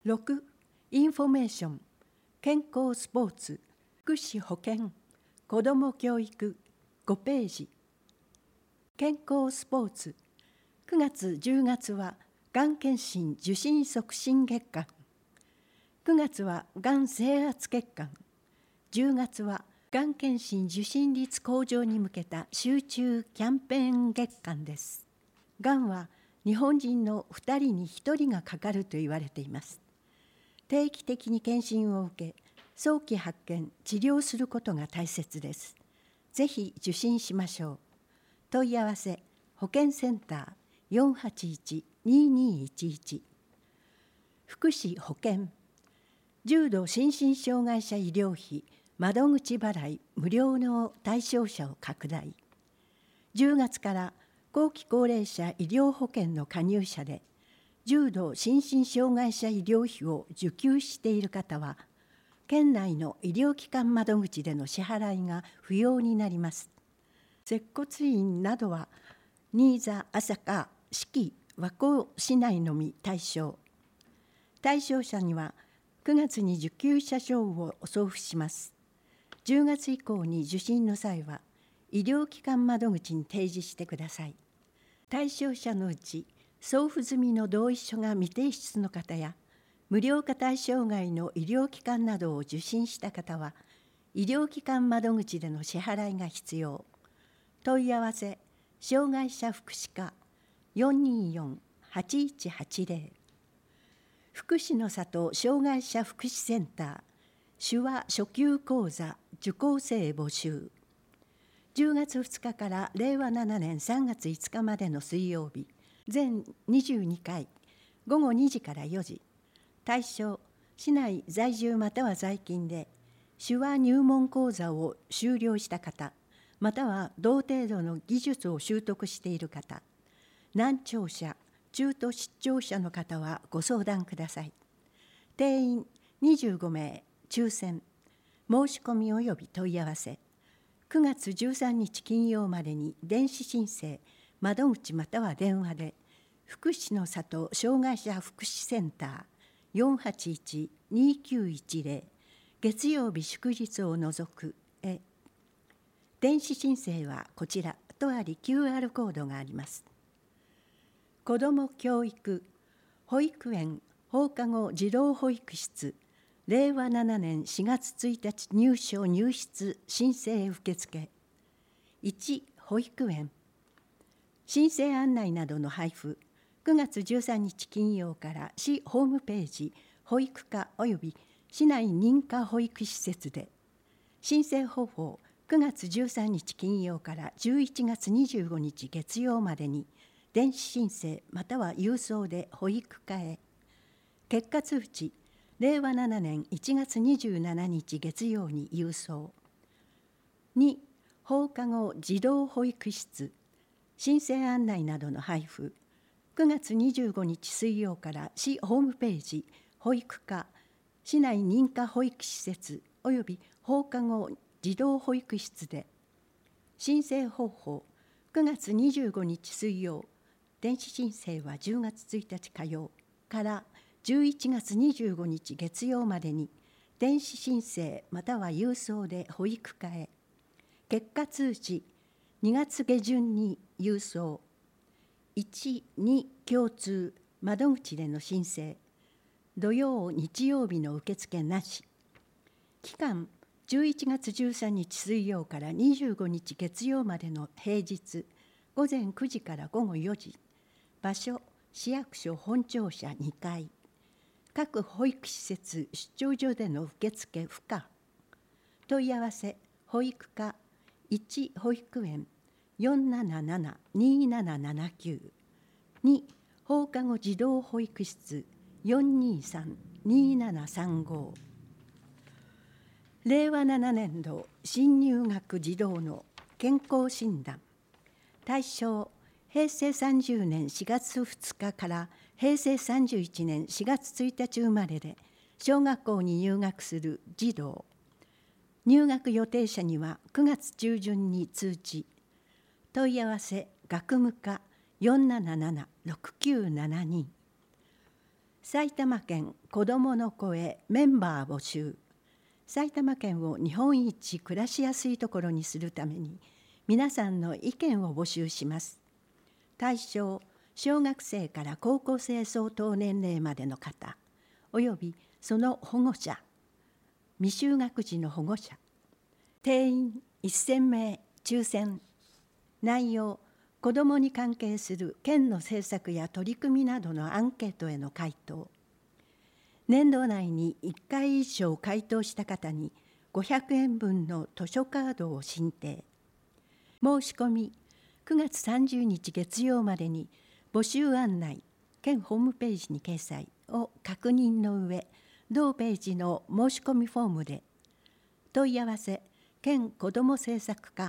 6. インフォメーション、健康スポーツ、福祉保健、子ども教育、5ページ。健康スポーツ、9月10月はがん検診受診促進月間、9月はがん征圧月間、10月はがん検診受診率向上に向けた集中キャンペーン月間です。がんは日本人の2人に1人がかかると言われています。定期的に検診を受け、早期発見・治療することが大切です。ぜひ受診しましょう。問い合わせ、保健センター 481-2211。福祉保健、重度心身障害者医療費窓口払い無料の対象者を拡大。10月から後期高齢者医療保険の加入者で、重度心身障害者医療費を受給している方は、県内の医療機関窓口での支払いが不要になります。接骨院などは、新座、朝霞、志木、和光市内のみ対象。対象者には、9月に受給者証を送付します。10月以降に受診の際は、医療機関窓口に提示してください。対象者のうち、送付済みの同意書が未提出の方や、無料化対象外の医療機関などを受診した方は、医療機関窓口での支払いが必要。問い合わせ、障害者福祉課 424-8180。福祉の里障害者福祉センター、手話初級講座受講生募集。10月2日から令和7年3月5日までの水曜日、全22回、午後2時から4時。対象、市内在住または在勤で、手話入門講座を修了した方、または同程度の技術を習得している方、難聴者、中途失聴者の方はご相談ください。定員25名、抽選。申し込み及び問い合わせ。9月13日金曜までに電子申請、窓口または電話で、福祉の里障害者福祉センター 481-2910、月曜日祝日を除くへ。電子申請はこちらとあり QR コードがあります。子ども教育、保育園、放課後児童保育室、令和7年4月1日入所入室申請受付。1、保育園。申請案内などの配布、9月13日金曜から市ホームページ、保育課及び市内認可保育施設で。申請方法、9月13日金曜から11月25日月曜までに、電子申請または郵送で保育課へ。結果通知、令和7年1月27日月曜に郵送。2、放課後児童保育室。申請案内などの配布。9月25日水曜から市ホームページ、保育課、市内認可保育施設及び放課後児童保育室で。申請方法、9月25日水曜、電子申請は10月1日火曜から11月25日月曜までに、電子申請または郵送で保育課へ。結果通知、2月下旬に郵送。1、2共通、窓口での申請。土曜、日曜日の受付なし。期間、11月13日水曜から25日月曜までの平日、午前9時から午後4時。場所、市役所本庁舎2階。各保育施設出張所での受付不可。問い合わせ、保育課、1保育園 477-2779。2放課後児童保育室 423-2735。令和7年度新入学児童の健康診断。対象、平成30年4月2日から平成31年4月1日生まれで、小学校に入学する児童。入学予定者には9月中旬に通知。問い合わせ、学務課 477-6972。 埼玉県子どもの声メンバー募集。埼玉県を日本一暮らしやすいところにするために皆さんの意見を募集します。対象、小学生から高校生相当年齢までの方、およびその保護者、未就学児の保護者。定員1000名抽選。内容、子どもに関係する県の政策や取り組みなどのアンケートへの回答。年度内に1回以上回答した方に500円分の図書カードを進呈。申し込み9月30日月曜までに募集案内、県ホームページに掲載を確認の上、同ページの申し込みフォームで。問い合わせ、県子ども政策課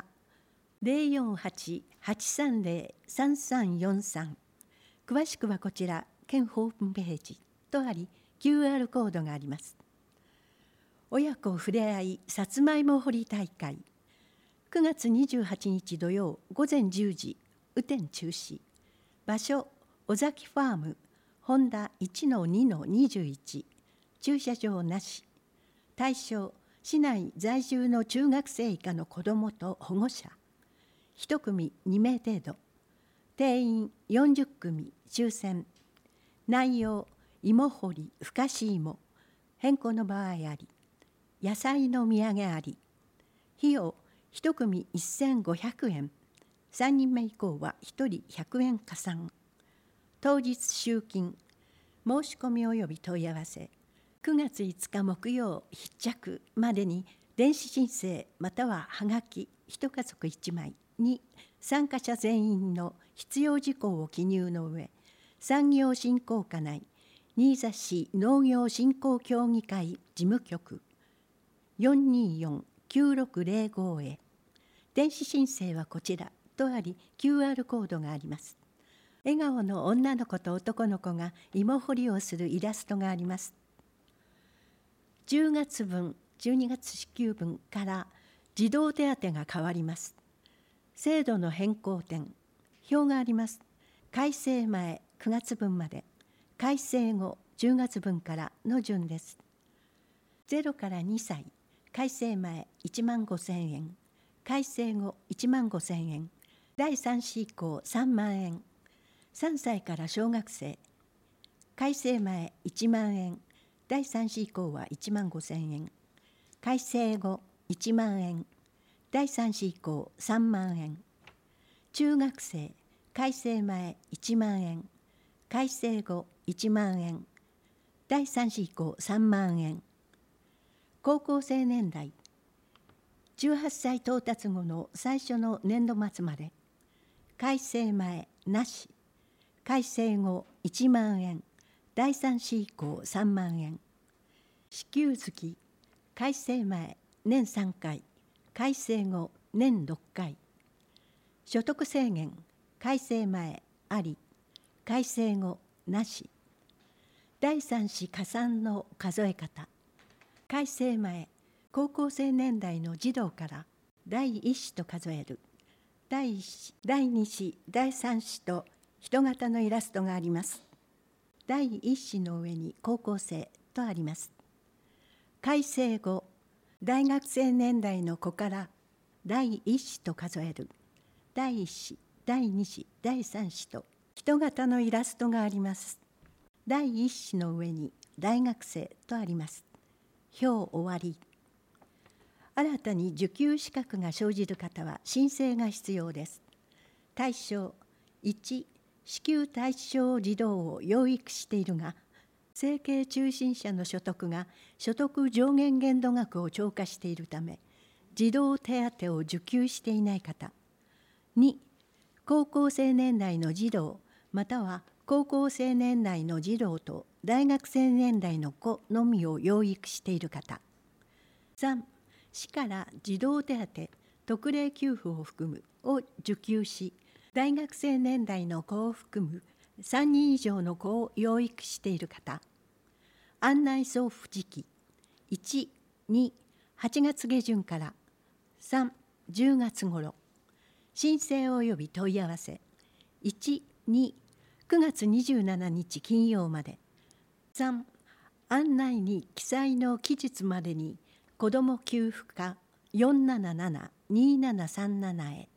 048-830-3343。詳しくはこちら、県ホームページとあり、QR コードがあります。親子ふれあいさつまいも掘り大会。9月28日土曜午前10時、雨天中止。場所、尾崎ファーム、ホンダ 1-2-21。駐車場なし。対象、市内在住の中学生以下の子どもと保護者。1組2名程度。定員40組抽選。内容、芋掘り、ふかし芋。変更の場合あり。野菜の土産あり。費用、1組1500円。3人目以降は1人100円加算。当日集金。申し込み及び問い合わせ。9月5日木曜必着までに電子申請またははがき1家族1枚に参加者全員の必要事項を記入の上、産業振興課内新座市農業振興協議会事務局 424-9605 へ。電子申請はこちらとあり QR コードがあります。笑顔の女の子と男の子が芋掘りをするイラストがあります。10月分、12月支給分から児童手当が変わります。制度の変更点、表があります。改正前9月分まで、改正後10月分からの順です。0から2歳、改正前1万5000円、改正後1万5000円、第3子以降3万円。3歳から小学生、改正前1万円、第3子以降は1万5000円、改正後1万円、第3子以降3万円。中学生、改正前1万円、改正後1万円、第3子以降3万円。高校生年代、18歳到達後の最初の年度末まで、改正前なし、改正後1万円、第3子以降3万円。支給月、改正前年3回、改正後年6回。所得制限、改正前あり、改正後なし。第3子加算の数え方。改正前、高校生年代の児童から第1子と数える。第1子、第2子、第3子と人型のイラストがあります。第1子の上に高校生とあります。改正後、大学生年代の子から第1子と数える。第1子、第2子、第3子と人型のイラストがあります。第1子の上に大学生とあります。表終わり。新たに受給資格が生じる方は申請が必要です。対象、1、支給対象児童を養育しているが、生計中心者の所得が所得上限限度額を超過しているため、児童手当を受給していない方。2、高校生年代の児童、または高校生年代の児童と大学生年代の子のみを養育している方。3、市から児童手当、特例給付を含むを受給し、大学生年代の子を含む3人以上の子を養育している方。案内送付時期、1、2、8月下旬から3、10月頃。申請及び問い合わせ、1、2、9月27日金曜まで。 3案内に記載の期日までに子ども給付課477-2737へ。